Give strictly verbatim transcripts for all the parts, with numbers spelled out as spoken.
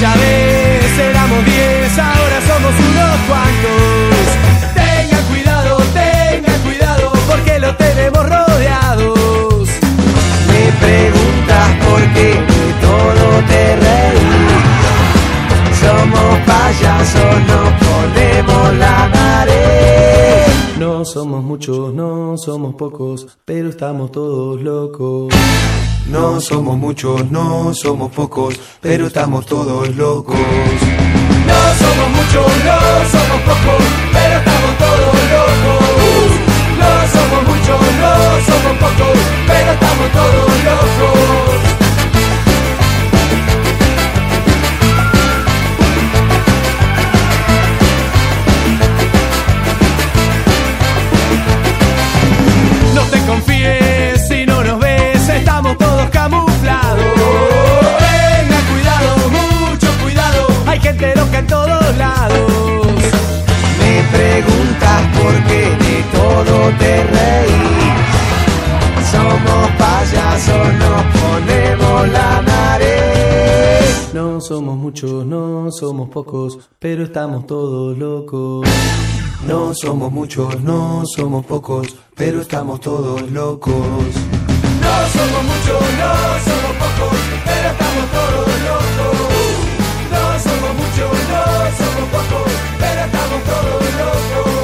Aquella vez éramos diez, ahora somos unos cuantos. Tengan cuidado, tengan cuidado, porque lo tenemos rodeados. Me preguntas por qué de todo te reís. Somos payasos, nos ponemos la nariz. No somos muchos, no somos pocos, pero estamos todos locos. No somos muchos, no somos pocos, pero estamos todos locos. No somos muchos, no somos pocos, pero estamos todos locos. No somos muchos, no somos pocos, pero estamos todos locos. No te confíes si no nos ves, estamos todos camuflados. Tenga cuidado, mucho cuidado, hay gente loca en todos lados. Me preguntas por qué de todo te reís. Somos payasos, nos ponemos la nariz. No somos muchos, no somos pocos, pero estamos todos locos. No somos muchos, no somos pocos, pero estamos todos locos. No somos muchos, no somos pocos, pero estamos todos locos. No somos muchos, no somos pocos, pero estamos todos locos.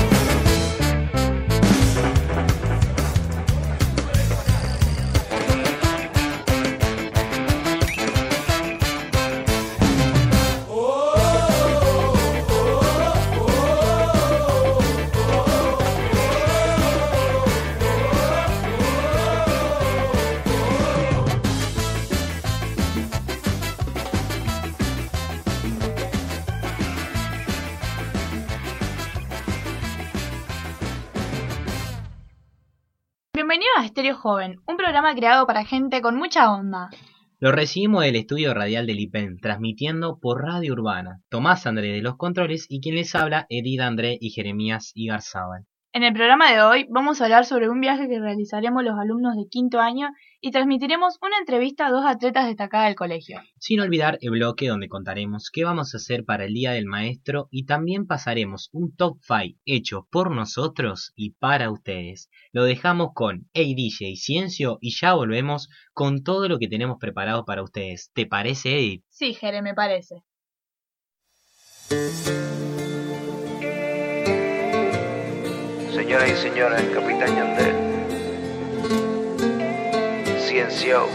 Bienvenido a Estéreo Joven, un programa creado para gente con mucha onda. Lo recibimos del estudio radial del I P E N, transmitiendo por Radio Urbana. Tomás André de los controles y quien les habla, Edith André y Jeremías Igarzábal. En el programa de hoy vamos a hablar sobre un viaje que realizaremos los alumnos de quinto año y transmitiremos una entrevista a dos atletas destacadas del colegio. Sin olvidar el bloque donde contaremos qué vamos a hacer para el Día del Maestro y también pasaremos un top cinco hecho por nosotros y para ustedes. Lo dejamos con Hey D J Ciencio y ya volvemos con todo lo que tenemos preparado para ustedes. ¿Te parece, Edith? Sí, Jere, me parece. Señoras y señores, Capitán Yandel. Ciencio.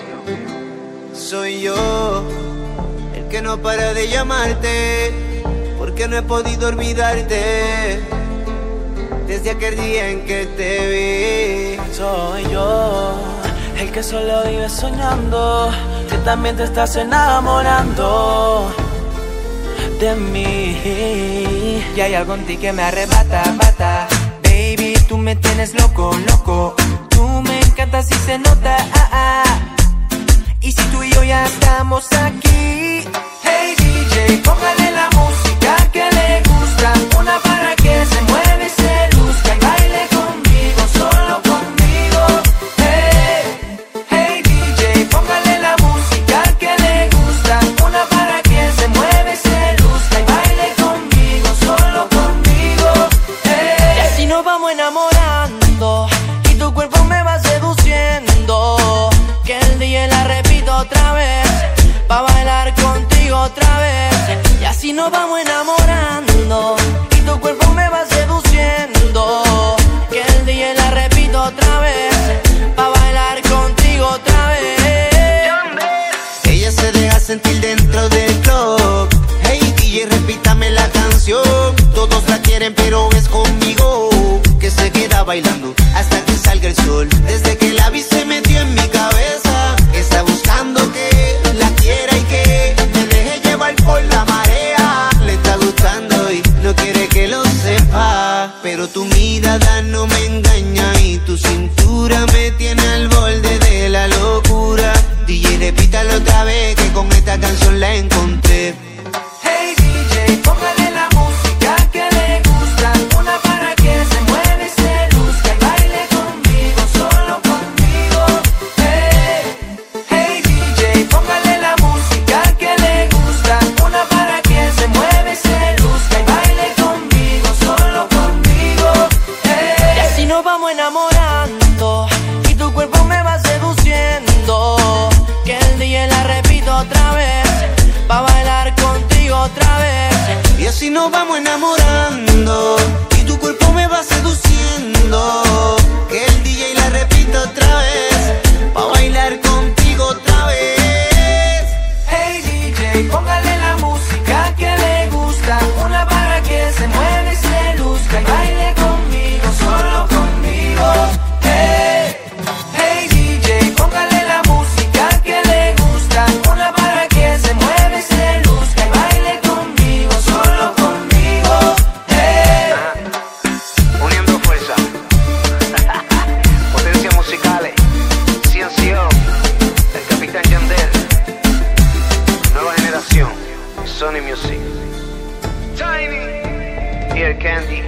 Soy yo, el que no para de llamarte, porque no he podido olvidarte, desde aquel día en que te vi. Soy yo, el que solo vive soñando, que también te estás enamorando de mí. Y hay algo en ti que me arrebata, bata. Baby, tú me tienes loco, loco. Tú me encantas y se nota, ah, ah. Y si tú y yo ya estamos aquí, hey D J, póngale la música que le gusta, una para que se mueva y se luzca y baile conmigo, solo conmigo. Hey, hey D J, póngale la música que le gusta, una para que se mueva y se luzca y baile conmigo, solo conmigo. Hey. Y así nos vamos enamorando y tu cuerpo me va seduciendo, que el día la repito otra vez, pa' bailar contigo otra vez. Y así nos vamos enamorando y tu cuerpo me va seduciendo, que el día la repito otra vez, pa' bailar contigo otra vez. Ella se deja sentir dentro del club. Hey D J, repítame la canción. Todos la quieren pero es conmigo que se queda bailando hasta que salga el sol. Desde que la vi se metió en mi cabeza, está buscando que la quiera y que me deje llevar por la marea. Le está gustando y no quiere que lo sepa, pero tu mirada no me engaña y tu cintura me tiene al borde de la locura. D J, repítalo otra vez que con esta canción la encontré. Hey D J, póngale la música que le gusta, una para que se mueva y se luzca y baile conmigo, solo conmigo. Hey, hey D J, póngale la música que le gusta, así nos vamos enamorando y tu cuerpo me va seduciendo. Que el D J la repita otra vez, pa' bailar contigo otra vez. Hey D J, póngale la música que le gusta, una para que se mueva y se luzca y baile conmigo, solo conmigo. Hey, hey D J, póngale la música que le gusta, una para que se mueva y se luzca y baile conmigo, solo conmigo. Hey. Ah, uniendo fuerza, potencias musicales, C N C O, el Capitán Yandel, nueva generación, Sony Music, Tiny, Ear Candy.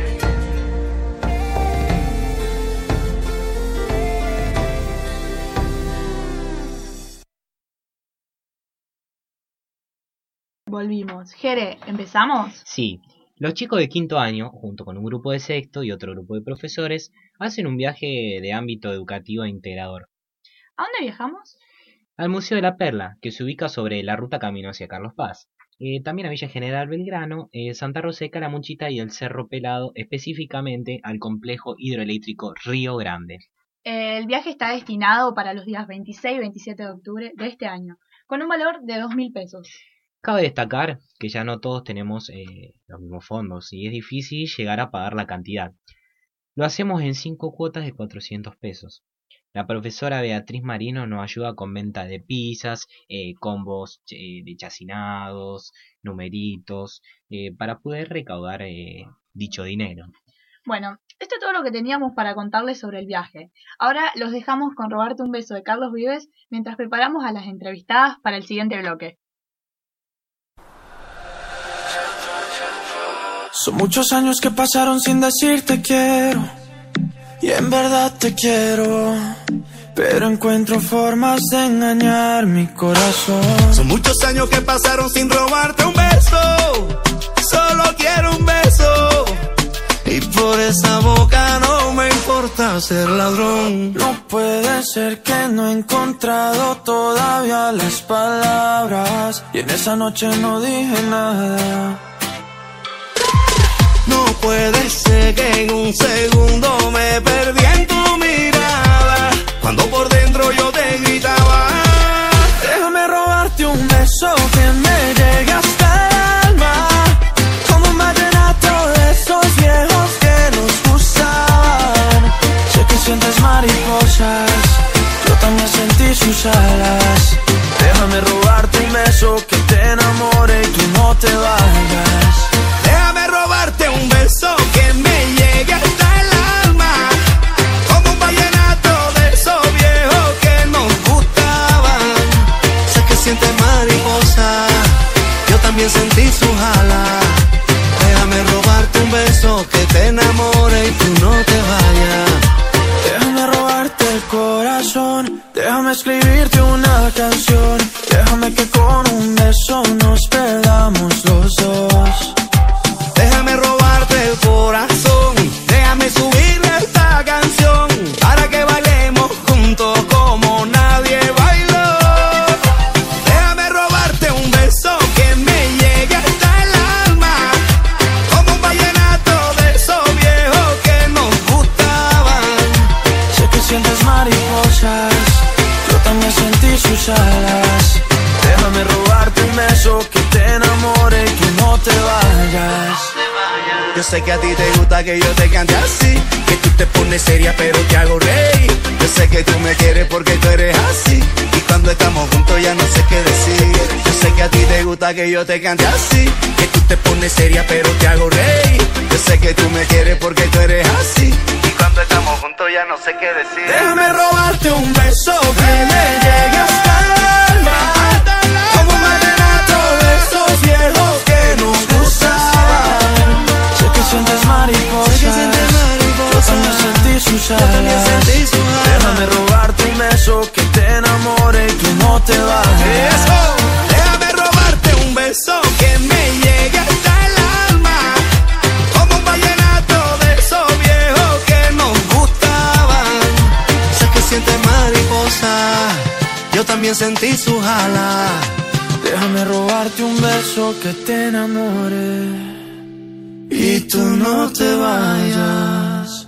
Volvimos. Jere, ¿empezamos? Sí, los chicos de quinto año, junto con un grupo de sexto y otro grupo de profesores, hacen un viaje de ámbito educativo e integrador ¿A dónde viajamos? al Museo de la Perla, que se ubica sobre la ruta camino hacia Carlos Paz. Eh, también a Villa General Belgrano, eh, Santa Rosa de Calamuchita y el Cerro Pelado, específicamente al complejo hidroeléctrico Río Grande. Eh, el viaje está destinado para los días veintiséis y veintisiete de octubre de este año, con un valor de dos mil pesos. Cabe destacar que ya no todos tenemos eh, los mismos fondos y es difícil llegar a pagar la cantidad. Lo hacemos en cinco cuotas de cuatrocientos pesos. La profesora Beatriz Marino nos ayuda con venta de pizzas, eh, combos eh, de chacinados, numeritos, eh, para poder recaudar eh, dicho dinero. Bueno, esto es todo lo que teníamos para contarles sobre el viaje. Ahora los dejamos con Robarte un beso de Carlos Vives mientras preparamos a las entrevistadas para el siguiente bloque. Son muchos años que pasaron sin decirte quiero, y en verdad te quiero, pero encuentro formas de engañar mi corazón. Son muchos años que pasaron sin robarte un beso, solo quiero un beso, y por esa boca no me importa ser ladrón. No puede ser que no he encontrado todavía las palabras, y en esa noche no dije nada. No puede ser que en un segundo me perdí en tu mirada, cuando por dentro yo te gritaba. Déjame robarte un beso que me llegue hasta el alma, como un vallenato de esos viejos que nos gustaban. Sé que sientes mariposas, yo también sentí sus alas. Déjame robarte un beso que te enamore y tú no te vayas. Déjame robarte un beso que me llegue hasta el alma, como un vallenato de esos viejos que nos gustaban. Sé que sientes mariposa, yo también sentí sus alas. Déjame robarte un beso que te enamore y tú no te vayas. Déjame robarte el corazón, déjame escribirte una canción, déjame que con un beso nos perdamos los dos. Déjame robarte el corazón, déjame subirle esta canción, para que bailemos juntos como nadie bailó. Déjame robarte un beso que me llegue hasta el alma, como un vallenato de esos viejos que nos gustaban. Sé que sientes mariposas, yo también sentí sus alas. Déjame robarte un beso que te enamore y que no te vayas. Yo sé que a ti te gusta que yo te cante así, que tú te pones seria pero te hago reír. Yo sé que tú me quieres porque tú eres así, y cuando estamos juntos ya no sé qué decir. Yo sé que a ti te gusta que yo te cante así, que tú te pones seria pero te hago reír. Yo sé que tú me quieres porque tú eres así, y cuando estamos juntos ya no sé qué decir. Déjame robarte un beso que me llegue hasta el alma, como un vallenato de esos viejos que nos gustaban. Sé que sientes mariposas, yo también sentí sus alas. Déjame robarte un beso que te enamore y tú no te vayas. Eso, déjame robarte un beso que me llegue hasta el alma, como un vallenato de esos viejos que nos gustaban. Sé que sientes mariposa, yo también sentí sus alas. Déjame robarte un beso que te enamore tú no te vayas.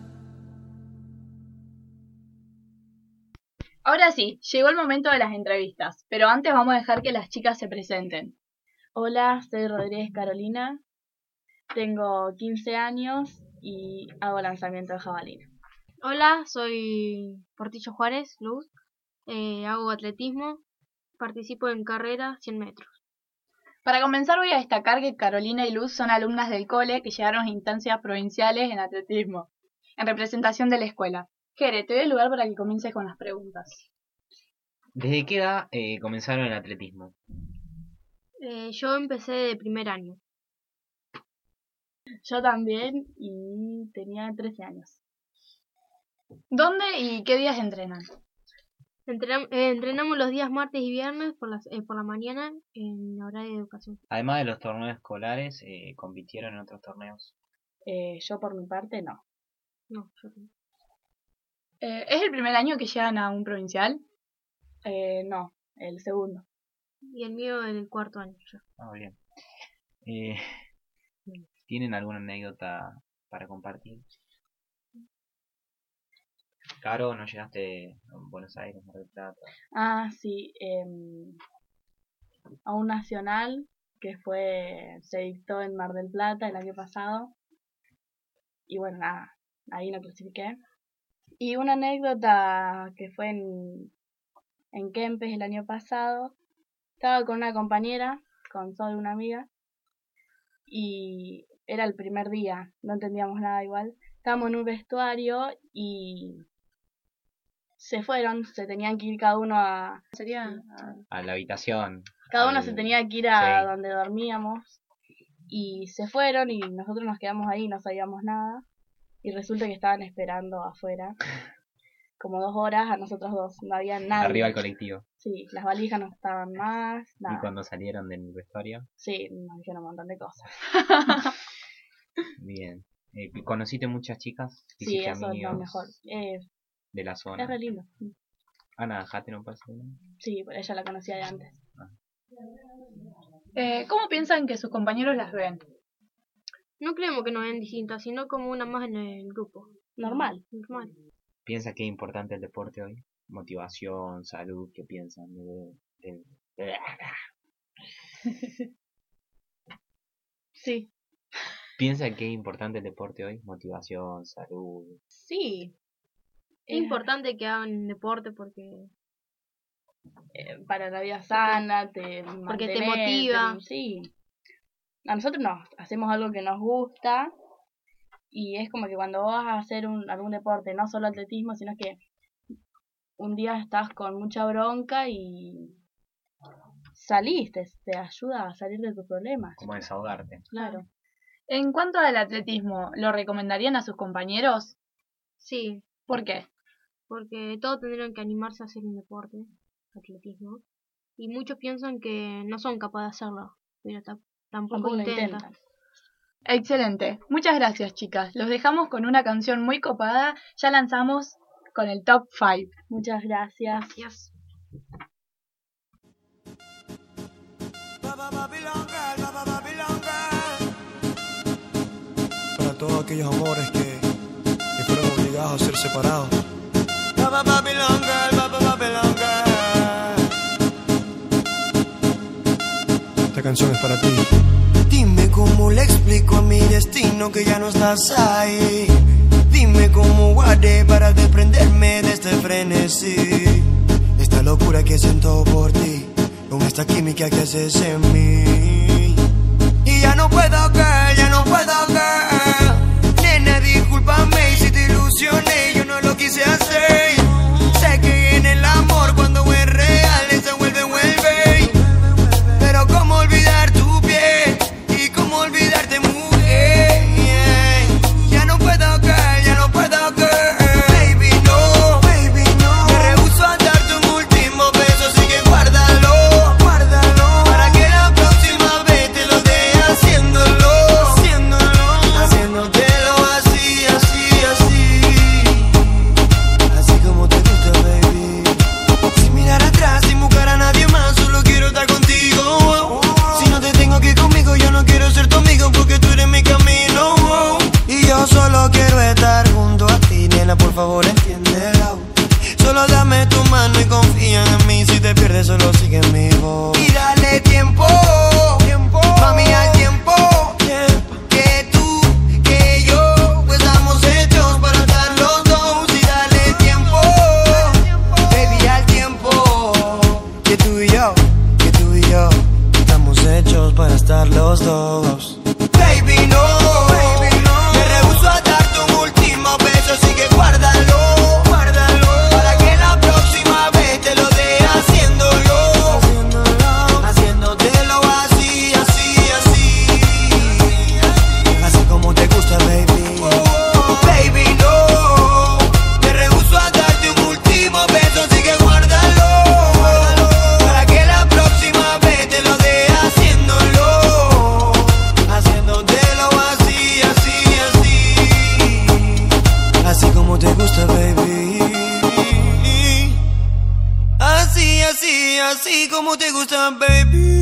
Ahora sí, llegó el momento de las entrevistas, pero antes vamos a dejar que las chicas se presenten. Hola, soy Rodríguez Carolina, tengo quince años y hago lanzamiento de jabalina. Hola, soy Portillo Juárez, Luz, eh, hago atletismo, participo en carrera cien metros. Para comenzar voy a destacar que Carolina y Luz son alumnas del cole que llegaron a instancias provinciales en atletismo, en representación de la escuela. Jere, te doy el lugar para que comiences con las preguntas. ¿Desde qué edad eh, comenzaron el atletismo? Eh, yo empecé de primer año. Yo también y tenía trece años. ¿Dónde y qué días entrenan? Entrenam- eh, entrenamos los días martes y viernes por, las, eh, por la mañana en horario de educación. Además de los torneos escolares, eh, ¿compitieron en otros torneos? Eh, yo por mi parte no. No, yo no. Eh, ¿Es el primer año que llegan a un provincial? Eh, no, el segundo. Y el mío el cuarto año ya. Ah, bien. Eh, ¿Tienen alguna anécdota para compartir? Caro, ¿no llegaste a Buenos Aires, Mar del Plata? Ah, sí, eh, a un nacional que fue se dictó en Mar del Plata el año pasado. Y bueno, nada, ahí no clasifiqué. Y una anécdota que fue en, en Kempes el año pasado. Estaba con una compañera, con Sol, una amiga, y era el primer día, no entendíamos nada igual. Estábamos en un vestuario y se fueron, se tenían que ir cada uno a... Sería, a A la habitación. cada uno al- se tenía que ir a sí. donde dormíamos y se fueron y nosotros nos quedamos ahí, no sabíamos nada y resulta que estaban esperando afuera como dos horas a nosotros dos, no había nadie. Arriba del colectivo. Sí, las valijas no estaban más, nada. Y cuando salieron del vestuario, Sí, nos dijeron un montón de cosas. bien. Eh, ¿Conociste muchas chicas? Sí, ¿Hiciste eso es lo amigos mejor. Eh, de la zona? es re lindo. Ana, ¿dejaste no pasa nada? Sí, pero ella la conocía de antes. Eh, ¿Cómo piensan que sus compañeros las ven? No creemos que nos ven distintas, sino como una más en el grupo. Normal. Normal. ¿Piensa que es importante el deporte hoy? Motivación, salud, ¿qué piensan? De- de- de- Sí. ¿Piensa que es importante el deporte hoy? Motivación, salud. Sí. Es importante que hagan deporte porque Eh, para la vida sana, te Porque te mantenés, motiva. te- sí. A nosotros nos hacemos algo que nos gusta y es como que cuando vas a hacer un, algún deporte, no solo atletismo, sino que un día estás con mucha bronca y salís, te, te ayuda a salir de tus problemas. Como desahogarte. Claro. En cuanto al atletismo, ¿lo recomendarían a sus compañeros? sí, ¿Por qué? porque todos tendrían que animarse a hacer un deporte, atletismo, y muchos piensan que no son capaces de hacerlo, pero ta- tampoco, Tampoco lo intentan. intentan. Excelente. Muchas gracias, chicas. Los dejamos con una canción muy copada. Ya lanzamos con el top cinco. Muchas gracias. Gracias. Para todos aquellos amores que, que fueron obligados a ser separados. Esta canción es para ti. Dime cómo le explico a mi destino que ya no estás ahí. Dime cómo guardé para desprenderme de este frenesí. Esta locura que siento por ti, con esta química que haces en mí. Y ya no puedo, girl, ya no puedo, girl. Nena, discúlpame si te ilusioné, yo no lo quise hacer. Sé que en el amor cuando es real se vuelve, vuelve. Pero cómo olvidar tu piel y cómo olvidarte, mujer. Ya no puedo, girl, ya no puedo, girl. Baby, no, baby, no. Me rehúso a darte un último beso, así que guárdalo, guárdalo. Para que la próxima vez te lo dé haciéndolo, haciéndolo. así como te gusta, baby.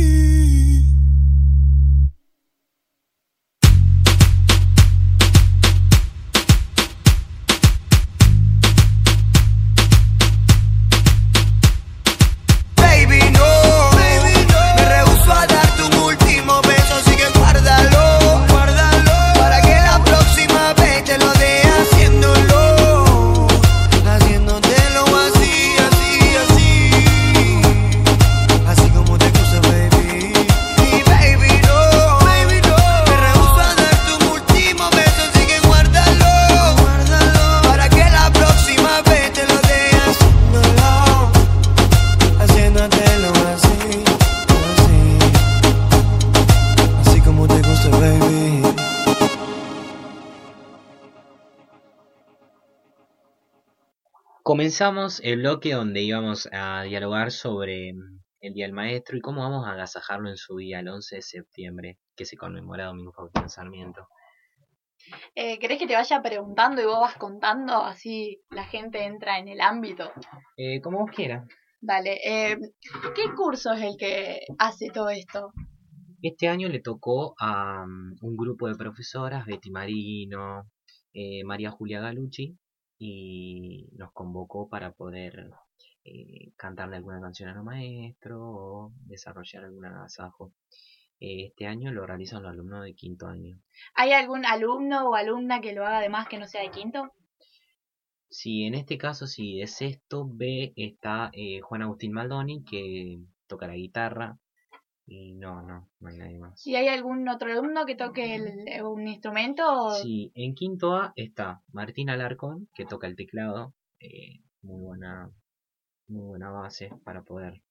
Comenzamos el bloque donde íbamos a dialogar sobre el Día del Maestro y cómo vamos a agasajarlo en su día, el once de septiembre, que se conmemora Domingo Faustino Sarmiento. Eh, ¿Querés que te vaya preguntando y vos vas contando? Así la gente entra en el ámbito. Eh, como vos quieras. Dale. Eh, ¿Qué curso es el que hace todo esto? Este año le tocó a um, un grupo de profesoras, Betty Marino, eh, María Julia Galucci, y nos convocó para poder eh, cantarle alguna canción a los maestros o desarrollar algún agasajo. Eh, este año lo realizan los alumnos de quinto año. ¿Hay algún alumno o alumna que lo haga además que no sea de quinto? Sí, en este caso, si de sexto B está eh, Juan Agustín Maldoni, que toca la guitarra, y no, no, no hay nadie más. ¿Y hay algún otro alumno que toque el, un instrumento? Sí, en quinto A está Martín Alarcón, que toca el teclado, eh, muy buena, muy buena base para poder.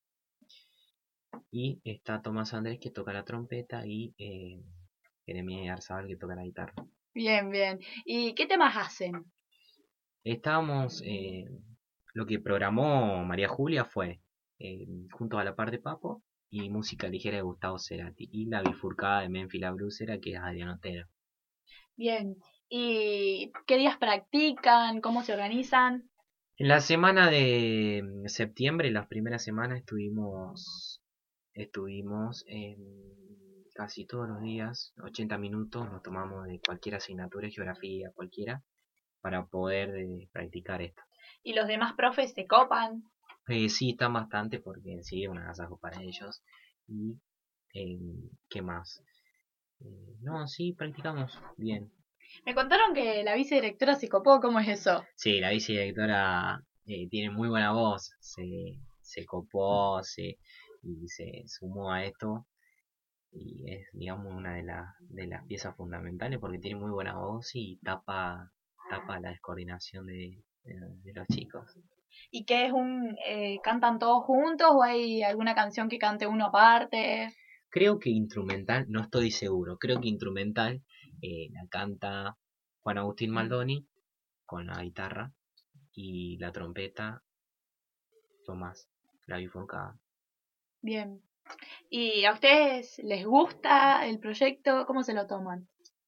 Y está Tomás Andrés, que toca la trompeta, y eh, Jeremías Arzabal, que toca la guitarra. Bien, bien. ¿Y qué temas hacen? Estábamos, eh, lo que programó María Julia fue eh, Junto a la par de Papo y música ligera de Gustavo Cerati y La bifurcada de Memphis la Blusera, que es Adrián Otero. Bien. ¿Y qué días practican? ¿Cómo se organizan? En la semana de septiembre, las primeras semanas, estuvimos estuvimos eh, casi todos los días, ochenta minutos, nos tomamos de cualquier asignatura, geografía, cualquiera, para poder eh, practicar esto. ¿Y los demás profes se copan? Eh, sí, están bastante porque en sí es un agasajo para ellos. Y, eh, ¿qué más? Eh, no, sí, practicamos bien. Me contaron que la vicedirectora se copó, ¿cómo es eso? Sí, la vicedirectora eh, tiene muy buena voz, se, se copó se, y se sumó a esto. Y es, digamos, una de, la, de las piezas fundamentales porque tiene muy buena voz y tapa, tapa la descoordinación de, de, de los chicos. ¿Y qué es un... Eh, cantan todos juntos o hay alguna canción que cante uno aparte? Creo que instrumental, no estoy seguro, creo que instrumental eh, la canta Juan Agustín Maldoni con la guitarra y la trompeta Tomás, la bifurcada. Bien. ¿Y a ustedes les gusta el proyecto? ¿Cómo se lo toman?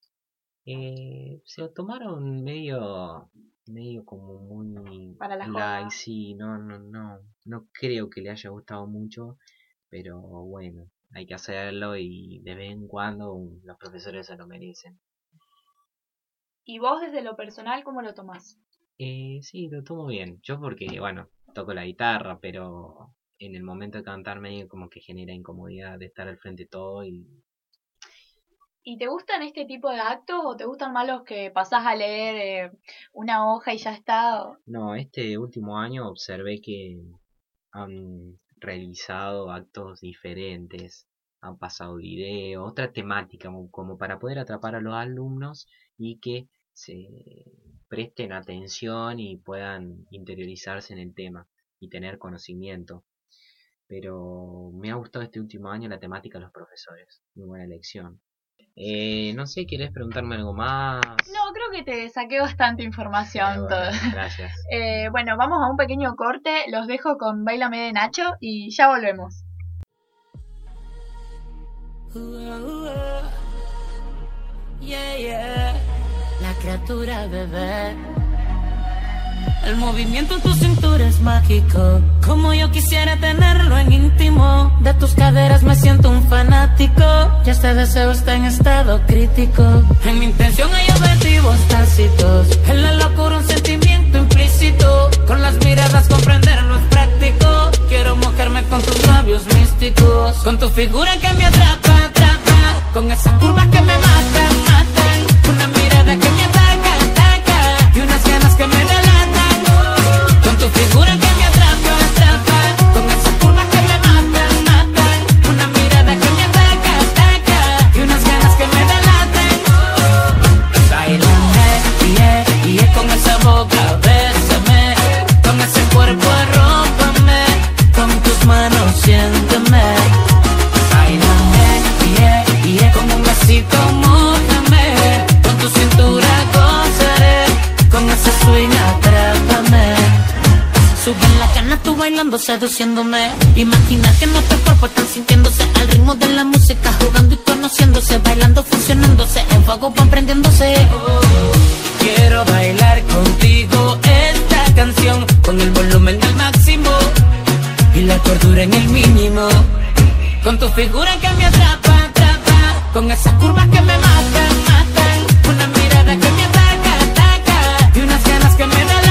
Eh, se lo tomaron medio... medio como muy para la joda. Sí, no, no, no, no creo que le haya gustado mucho, pero bueno, hay que hacerlo y de vez en cuando los profesores se lo merecen. ¿Y vos desde lo personal cómo lo tomás? Eh, sí, lo tomo bien. Yo porque, bueno, toco la guitarra, pero en el momento de cantar medio como que genera incomodidad de estar al frente de todo y... ¿Y te gustan este tipo de actos o te gustan más los que pasás a leer eh, una hoja y ya está? No, este último año observé que han realizado actos diferentes, han pasado videos, otra temática como para poder atrapar a los alumnos y que se presten atención y puedan interiorizarse en el tema y tener conocimiento. Pero me ha gustado este último año la temática de los profesores, muy buena elección. Eh, no sé, ¿querés preguntarme algo más? No, creo que te saqué bastante información. Bueno, gracias. eh, bueno, vamos a un pequeño corte. Los dejo con Báilame de Nacho y ya volvemos. Uh, uh, uh. Yeah, yeah. La criatura bebé. El movimiento en tu cintura es mágico, como yo quisiera tenerlo en íntimo. De tus caderas me siento un fanático, y este deseo está en estado crítico. En mi intención hay objetivos tácitos, en la locura un sentimiento implícito. Con las miradas comprenderlo es práctico. Quiero mojarme con tus labios místicos, con tu figura que me atrapa, atrapa, con esas curvas que me matan, matan, una mirada que me ataca, ataca, y unas ganas que me delatan. Tu figura que me atrapa, atrapa, con esas curvas que me matan, matan, una mirada que me ataca, ataca, y unas ganas que me delatan. Bailame, yeah, yeah, con esa boca, bésame, con ese cuerpo arrópame, con tus manos siénteme. Bailame, yeah, yeah, con un besito mójame, con tu cintura gozaré, con ese swing atrápame. Suben la cana tú bailando, seduciéndome. Imaginar que nuestros cuerpos están sintiéndose al ritmo de la música, jugando y conociéndose, bailando, fusionándose, en fuego van prendiéndose. Oh, quiero bailar contigo esta canción, con el volumen al máximo y la cordura en el mínimo. Con tu figura que me atrapa, atrapa, con esas curvas que me matan, matan, una mirada que me ataca, ataca, y unas ganas que me delatan.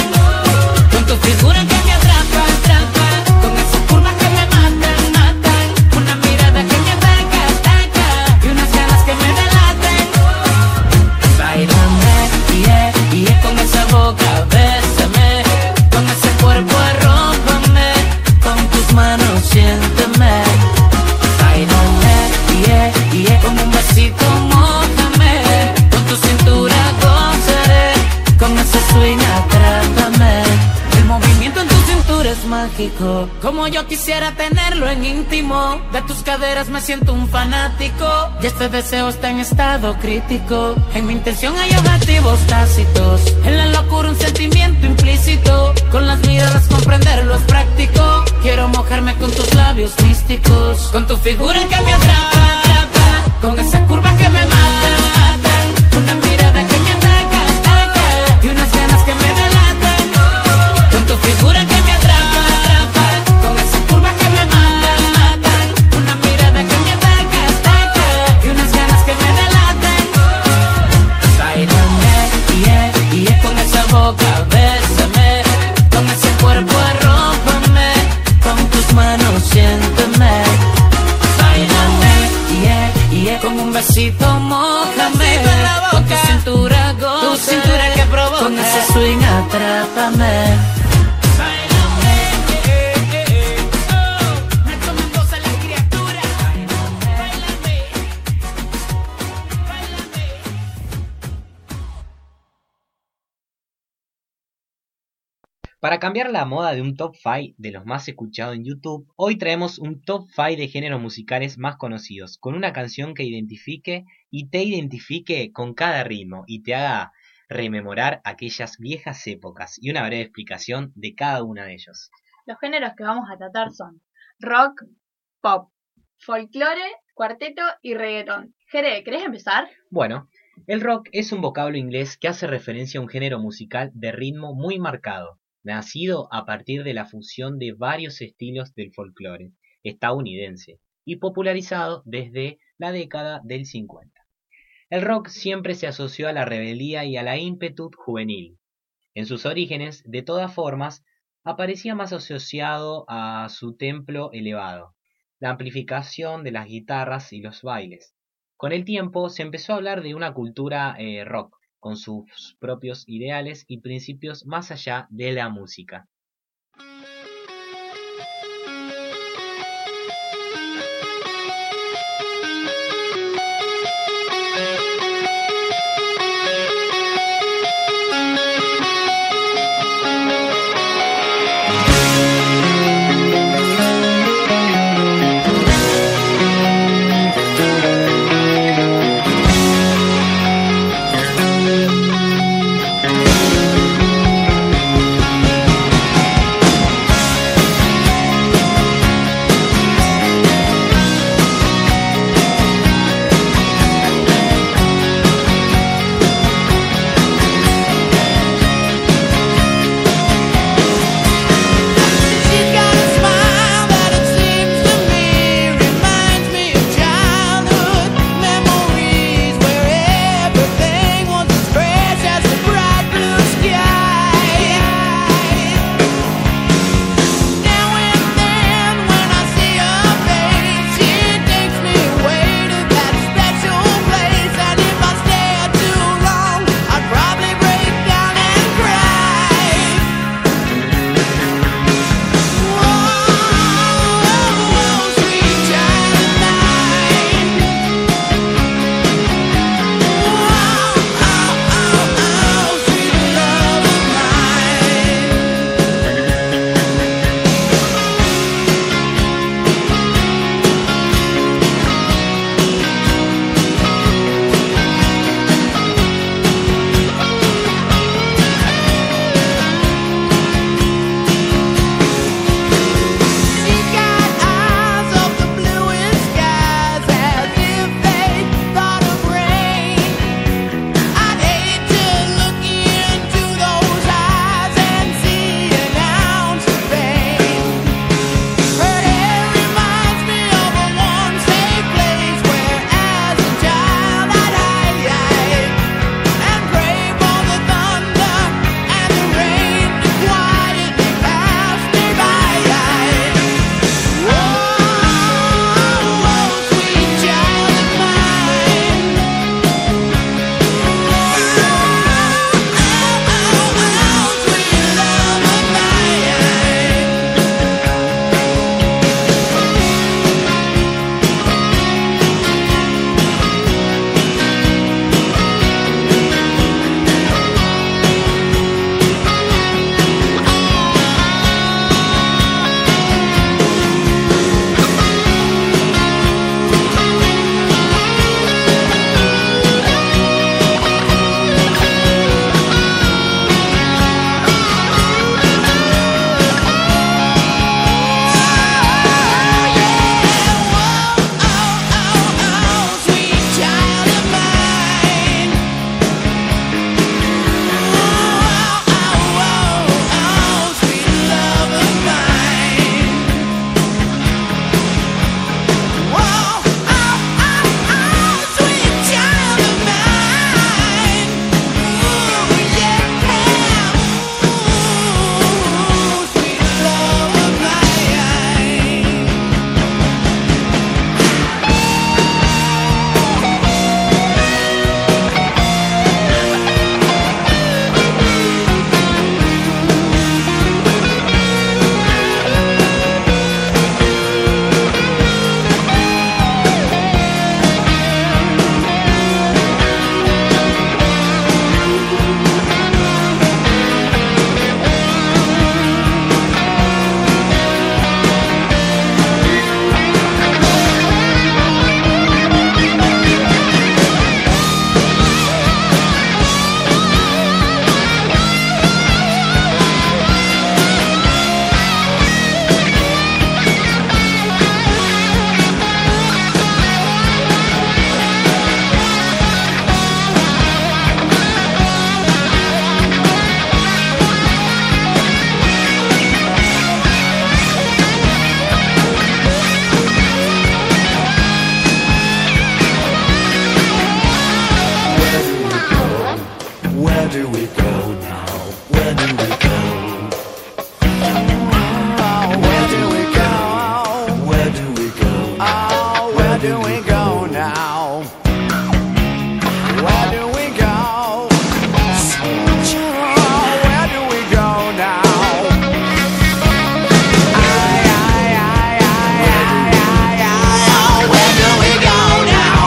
Tu figura que me atrapa, atrapa, con esas curvas que me matan, matan, una mirada que me ataca, ataca, y unas ganas que me delaten. Bailame, yeah, yeah, con esa boca, bésame, con ese cuerpo arrópame, con tus manos siénteme. Bailame, yeah, yeah, con un besito mójame, con tu cintura gozaré, con ese swing atrápame. Movimiento en tu cintura es mágico, como yo quisiera tenerlo en íntimo. De tus caderas me siento un fanático, y este deseo está en estado crítico. En mi intención hay objetivos tácitos, en la locura un sentimiento implícito. Con las miradas comprenderlo es práctico. Quiero mojarme con tus labios místicos, con tu figura que me atrapa, atrapa, con esa curva que me mata, matan, una mirada que me ataca, ataca, y unas ganas que me delatan. Tu figura que me atrapa, atrapa, con esas curvas que me matan, matan, una mirada que me ataca, ataca, y unas ganas que me delatan. Bailame, yeah, yeah, con esa boca, bésame, con ese cuerpo arrópame, con tus manos siénteme. Bailame, yeah, yeah, con un besito mójame, con tu cintura goza, tu cintura que provoca, con ese swing atrápame. Para cambiar la moda de un top cinco de los más escuchados en YouTube, hoy traemos un top cinco de géneros musicales más conocidos, con una canción que identifique y te identifique con cada ritmo y te haga rememorar aquellas viejas épocas, y una breve explicación de cada uno de ellos. Los géneros que vamos a tratar son rock, pop, folclore, cuarteto y reggaetón. Jere, ¿querés empezar? Bueno, el rock es un vocablo inglés que hace referencia a un género musical de ritmo muy marcado, nacido a partir de la fusión de varios estilos del folclore estadounidense y popularizado desde la década del cincuenta. El rock siempre se asoció a la rebeldía y a la ímpetu juvenil. En sus orígenes, de todas formas, aparecía más asociado a su tempo elevado, la amplificación de las guitarras y los bailes. Con el tiempo se empezó a hablar de una cultura eh, rock, con sus propios ideales y principios más allá de la música. Where do we go now? Where do we go? Where do we go? Where do we go? Oh, where do we go now? Where do we go? Oh, where do we go now? Ay, ay, ay, ay, ay, ay, ay. Where do we go now?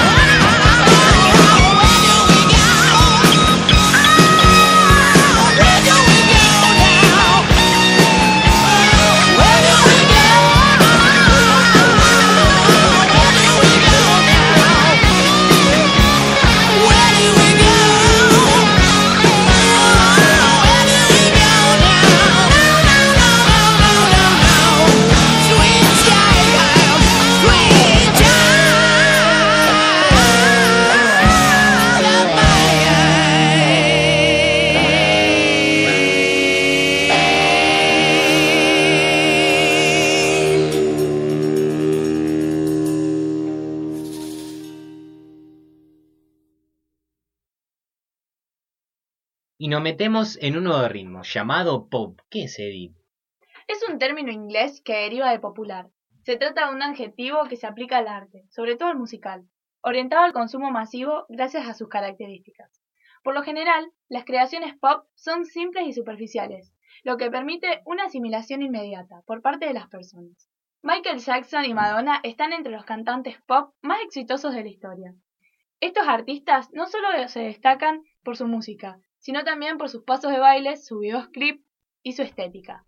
Y nos metemos en un nuevo ritmo llamado pop. ¿Qué es, Edith? Es un término inglés que deriva de popular. Se trata de un adjetivo que se aplica al arte, sobre todo al musical, orientado al consumo masivo gracias a sus características. Por lo general, las creaciones pop son simples y superficiales, lo que permite una asimilación inmediata por parte de las personas. Michael Jackson y Madonna están entre los cantantes pop más exitosos de la historia. Estos artistas no solo se destacan por su música, sino también por sus pasos de baile, su videoclip y su estética.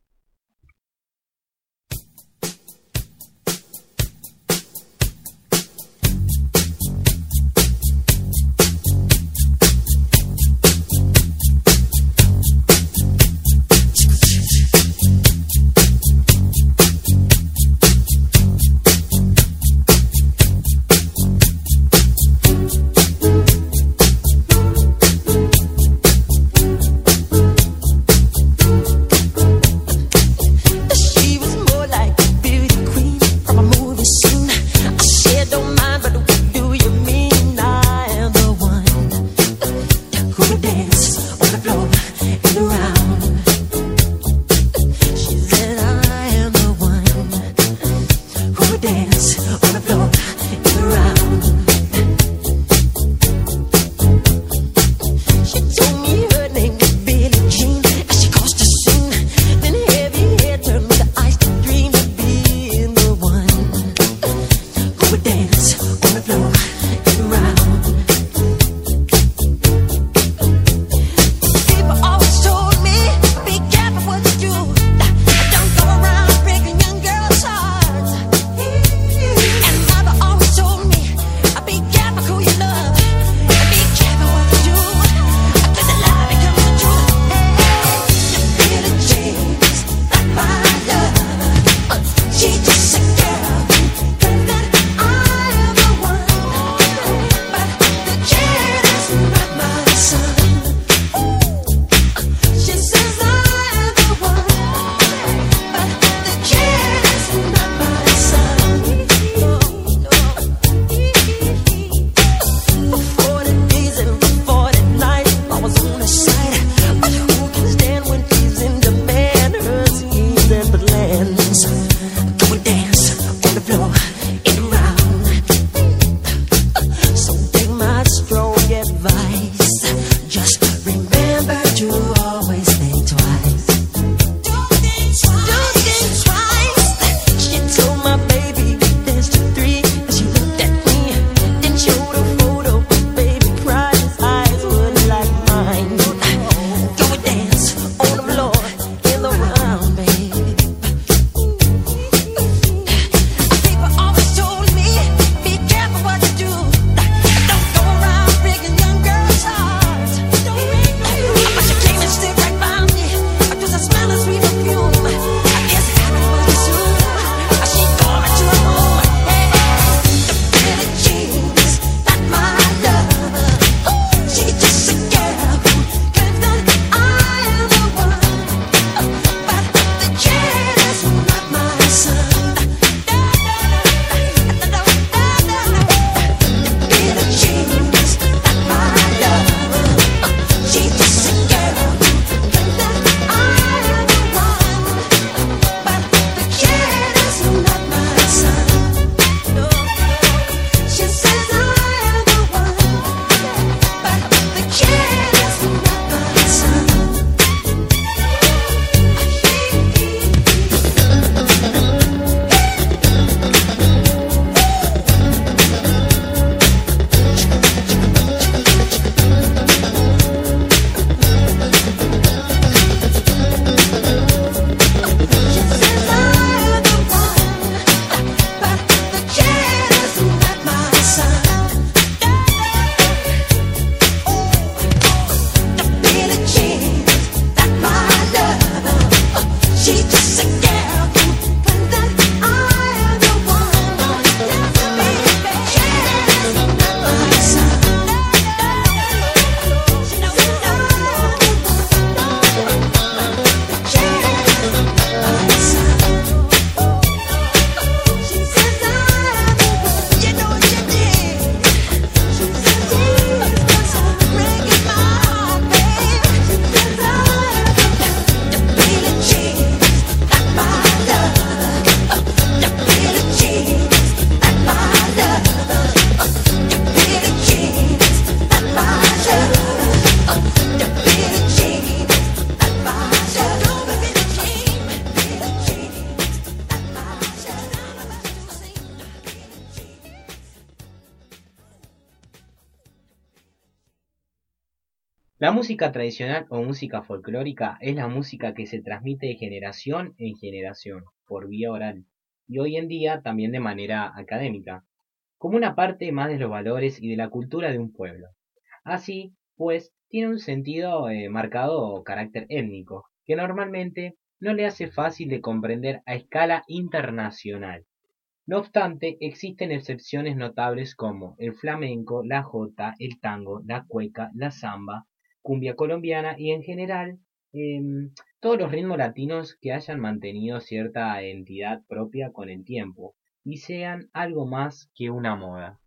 La música tradicional o música folclórica es la música que se transmite de generación en generación, por vía oral, y hoy en día también de manera académica, como una parte más de los valores y de la cultura de un pueblo. Así, pues, tiene un sentido eh, marcado o carácter étnico, que normalmente no le hace fácil de comprender a escala internacional. No obstante, existen excepciones notables como el flamenco, la jota, el tango, la cueca, la samba, cumbia colombiana y en general eh, todos los ritmos latinos que hayan mantenido cierta identidad propia con el tiempo y sean algo más que una moda.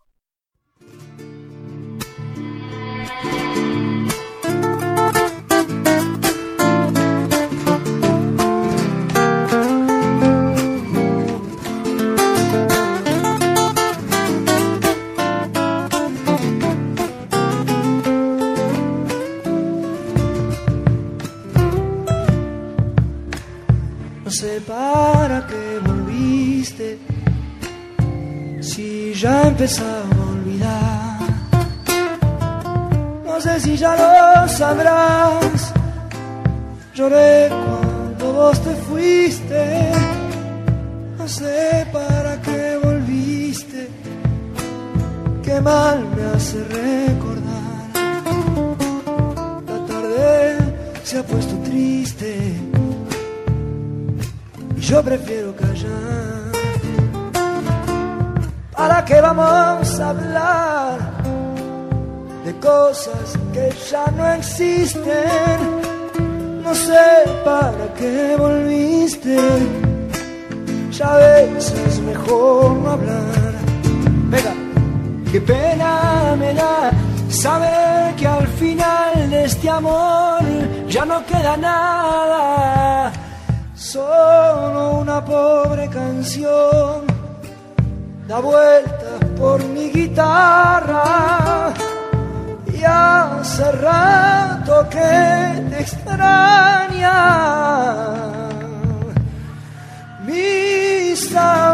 No sé para qué volviste, si ya empezaba a olvidar. No sé si ya lo sabrás, lloré cuando vos te fuiste. No sé para qué volviste, qué mal me hace recordar. La tarde se ha puesto triste y yo prefiero callar. ¿Para qué vamos a hablar de cosas que ya no existen? No sé para qué volviste, ya ves, es mejor no hablar. Venga, qué pena me da saber que al final de este amor ya no queda nada, solo una pobre canción da vueltas por mi guitarra. Y hace rato que te extraña mi